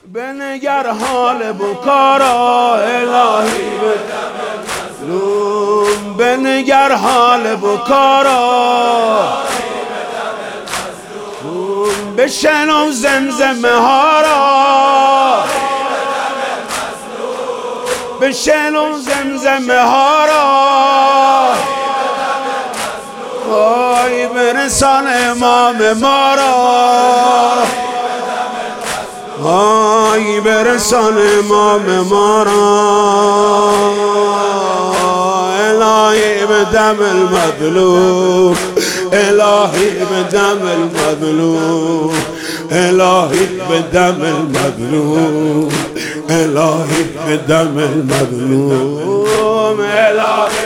بنگر حال بکارا الهی به دم مظلوم، بنگر حال بکارا بشنو زمزمه ها را، بشنو زمزمه ها را، وای برسان امام ما را، وای برسان امام ما را. الهی بدم المظلوم، الهی بدم المظلوم، الهی بدم المظلوم، الهی بدم المظلوم، الهی